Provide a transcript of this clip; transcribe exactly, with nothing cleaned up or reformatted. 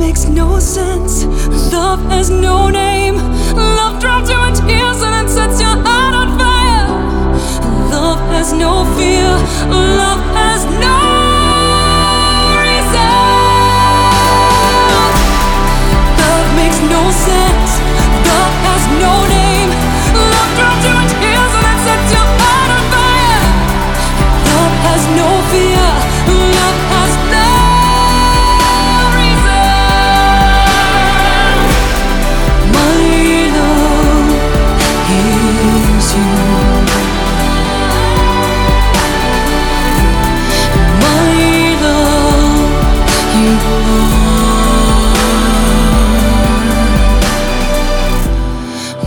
makes no sense. Love has no name. Love drops you in tears and it sets your heart on fire. Love has no fear. Love